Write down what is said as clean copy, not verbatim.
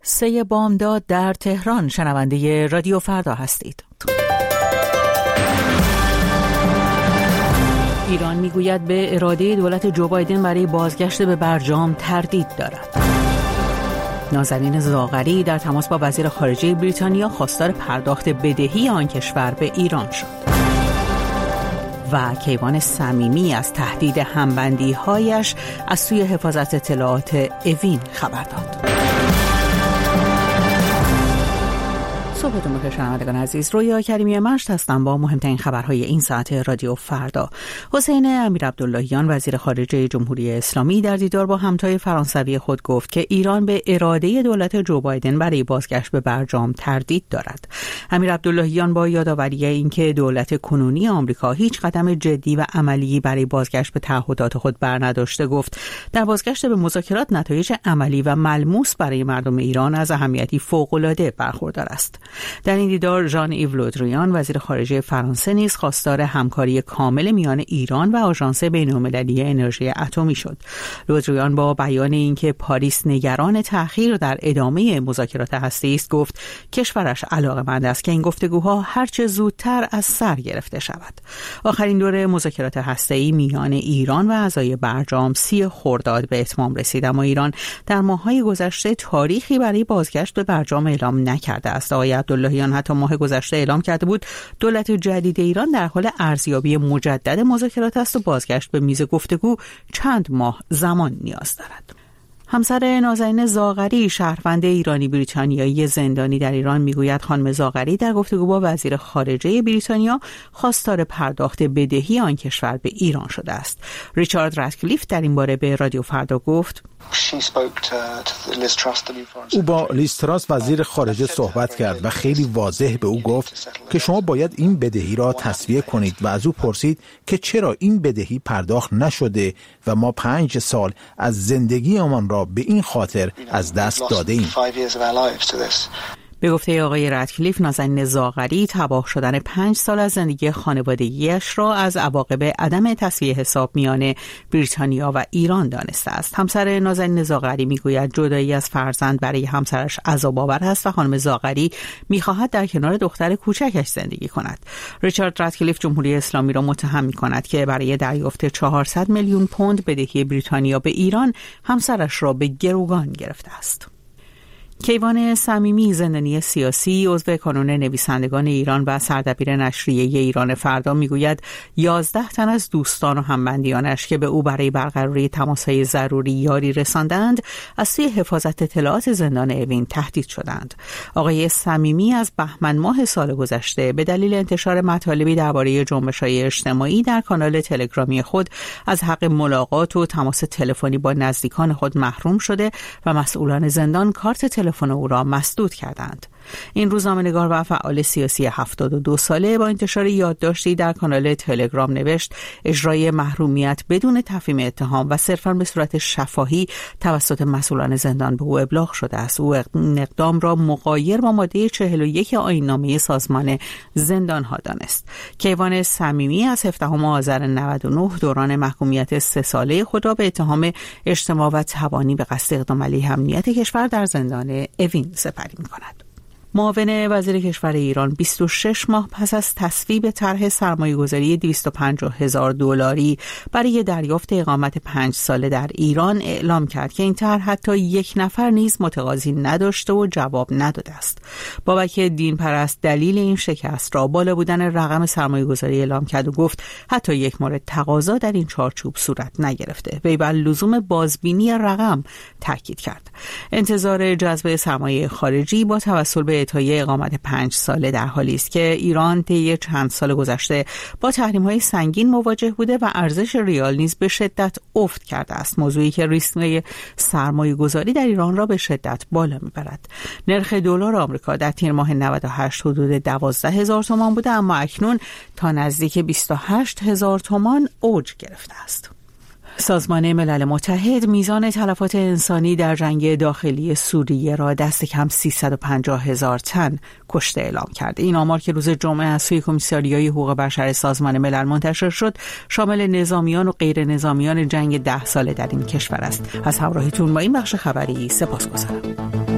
3 بامداد در تهران. شنونده رادیو فردا هستید. ایران میگوید به اراده دولت جو بایدن برای بازگشت به برجام تردید دارد. نازنین زاغری در تماس با وزیر خارجه بریتانیا خواستار پرداخت بدهی آن کشور به ایران شد. و کیوان صمیمی از تهدید همبندی‌هایش از سوی حفاظت اطلاعات اوین خبر داد. صبحتون بخیر شنوندگان عزیز. رویا کریمی مشت هستم با مهمترین خبرهای این ساعت رادیو فردا. حسین امیرعبداللهیان وزیر خارجه جمهوری اسلامی در دیدار با همتای فرانسوی خود گفت که ایران به اراده دولت جو بایدن برای بازگشت به برجام تردید دارد. امیرعبداللهیان با یادآوری اینکه دولت کنونی آمریکا هیچ قدم جدی و عملی برای بازگشت به تعهدات خود برنداشته گفت در بازگشت به مذاکرات نتایج عملی و ملموس برای مردم ایران از اهمیتی فوق‌العاده برخوردار است. در این دیدار ژان ایو لودریان وزیر خارجه فرانسه نیز خواستار همکاری کامل میان ایران و آژانس بین‌المللی انرژی اتمی شد. لودریان با بیان اینکه پاریس نگران تأخیر در ادامه مذاکرات هسته‌ای است گفت کشورش علاقه‌مند است که این گفتگوها هرچه زودتر از سر گرفته شود. آخرین دور مذاکرات هسته‌ای میان ایران و اعضای برجام 30 خرداد به اتمام رسید، اما ایران در ماه‌های گذشته تاریخی برای بازگشت به برجام اعلام نکرده است. آقای عبداللهیان حتی ماه گذشته اعلام کرده بود دولت جدید ایران در حال ارزیابی مجدد مذاکرات است و بازگشت به میز گفتگو چند ماه زمان نیاز دارد. همسر نازنین زاغری شهروند ایرانی بریتانیایی زندانی در ایران میگوید خانم زاغری در گفتگو با وزیر خارجه بریتانیا خواستار پرداخت بدهی آن کشور به ایران شده است. ریچارد راتکلیف در این باره به رادیو فردا گفت او با لیز تراس وزیر خارجه صحبت کرد و خیلی واضح به او گفت که شما باید این بدهی را تسویه کنید و از او پرسید که چرا این بدهی پرداخت نشده و ما 5 سال از زندگیمان را به این خاطر از دست داده ایم. به گفته آقای راتکلیف نازنین زاغری تباه شدن 5 سال از زندگی خانوادگیش را از عواقب عدم تسویه حساب میان بریتانیا و ایران دانسته است. همسر نازنین زاغری میگوید جدایی از فرزند برای همسرش عذاب‌آور است و خانم زاغری میخواهد در کنار دختر کوچکش زندگی کند. ریچارد راتکلیف جمهوری اسلامی را متهم میکند که برای دریافت 400 میلیون پوند بدهی بریتانیا به ایران همسرش را به گروگان گرفته است. کیوان صمیمی زندانی سیاسی عضو کانون نویسندگان ایران و سردبیر نشریه ایران فردا میگوید 11 تن از دوستان و همبندیانش که به او برای برقراری تماس‌های ضروری یاری رساندند از سوی حفاظت اطلاعات زندان اوین تهدید شدند. آقای صمیمی از بهمن ماه سال گذشته به دلیل انتشار مطالبی درباره جنبش‌های اجتماعی در کانال تلگرامی خود از حق ملاقات و تماس تلفنی با نزدیکان خود محروم شده و مسئولان زندان کارت تلفن او را مسدود کردند. این روزنامه‌نگار و فعال سیاسی 72 ساله با انتشار یادداشتی در کانال تلگرام نوشت اجرای محرومیت بدون تفهیم اتهام و صرفاً به صورت شفاهی توسط مسئولان زندان به او ابلاغ شده است. او این اقدام را مغایر با ماده 41 آیین‌نامه سازمان زندان‌ها دانست. کیوان صمیمی از 17 آذر 99 دوران محکومیت 3 ساله خود را به اتهام اجتماع و توانی به قصد اقدام علیه امنیت کشور در زندان اوین سپری می‌کند. معاون وزیر کشور ایران 26 ماه پس از تصویب طرح سرمایه‌گذاری $250,000 برای دریافت اقامت 5 ساله در ایران اعلام کرد که این طرح حتی 1 نفر نیز متقاضی نداشته و جواب نداده است. بابک دینپرست دلیل این شکست را بالا بودن رقم سرمایه‌گذاری اعلام کرد و گفت حتی 1 مورد تقاضا در این چارچوب صورت نگرفته. وی بر لزوم بازبینی رقم تاکید کرد. انتظار جذب سرمایه خارجی با توسل به اعطای اقامت 5 ساله در حالی است که ایران طی چند سال گذشته با تحریم‌های سنگین مواجه بوده و ارزش ریال نیز به شدت افت کرده است، موضوعی که ریسک سرمایه‌گذاری در ایران را به شدت بالا می‌برد. نرخ دلار آمریکا در تیر ماه 98 حدود 12,000 تومان بوده، اما اکنون تا نزدیک 28,000 تومان اوج گرفته است. سازمان ملل متحد میزان تلفات انسانی در جنگ داخلی سوریه را دست کم 350,000 تن کشته اعلام کرده. این آمار که روز جمعه از سوی کمیساریای حقوق بشر سازمان ملل منتشر شد شامل نظامیان و غیر نظامیان جنگ 10 ساله در این کشور است. از همراهیتون با این بخش خبری سپاسگزارم.